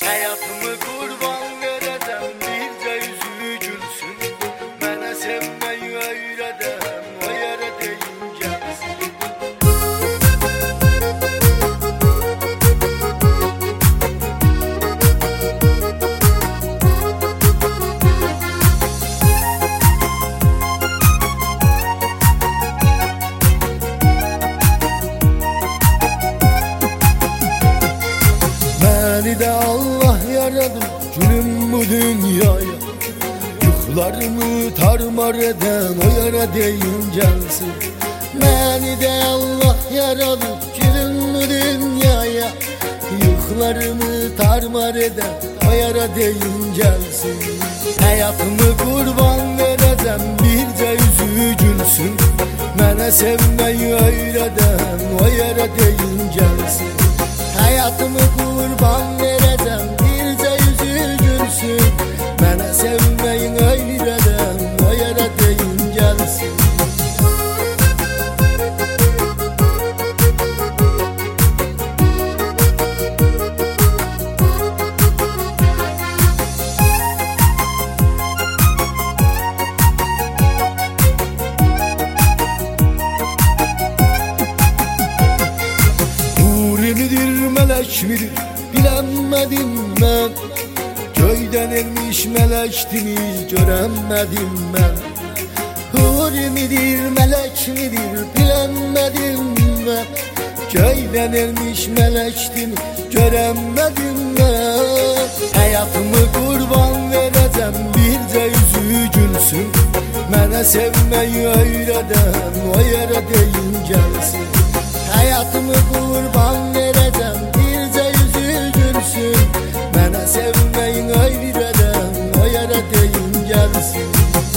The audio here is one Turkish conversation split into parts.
Hayatımı kurban vereceğim, birce yüzü gülsün. Bana sevmeyi öğreden o yere değineceğiz. Beni de Allah yaradı gülüm bu dünyaya. Yüklerimi tarmar eden o yere değincelsin. Beni de Allah yaradı gülüm bu dünyaya. Yüklerimi tarmar eden o yere değincelsin. Hayatımı kurban vereceğim, birce yüzü gülsün. Bana sevmeyi öğreden o yere değincelsin. Hayatımı kurban vereceğim, birce yüzü gülsün. Bana sevmeyi öğreden o yere değincelsin. Melek midir bilemedim ben. Köyden elmiş melektiniz göremedim ben. Huri midir melek midir bilemedim ben. Köyden elmiş melektiniz göremedim ben. Hayatımı kurban vereceğim, birce yüzü gülsün. Bana sevmeyi öğreden o yere değincelsin. Hayatımı kurban vereceğim, birce yüzü gülsün. Bana sevmeyi öğreden o yere değincelsin.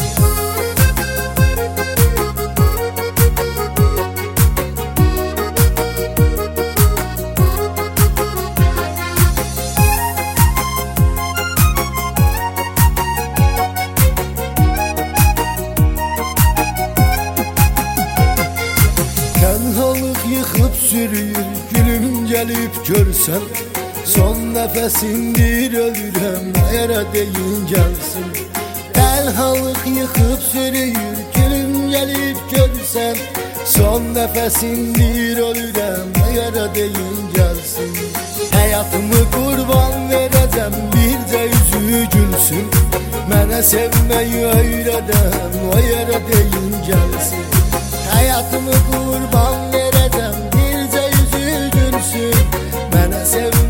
Tenhalık yıkıp sürüyor gülüm gelip görsen. Son nefesindir ölürüm yere değincelsin. Tenhalık yıkıp sürüyor gülüm gelip görsen. Son nefesindir ölürüm yere değincelsin. Hayatımı kurban vereceğim, birce yüzü gülsün. Bana sevmeyi öğreden o yere değincelsin. Hayatımı kurban vereceğim, birce yüzü gülsün. Bana sevmeyi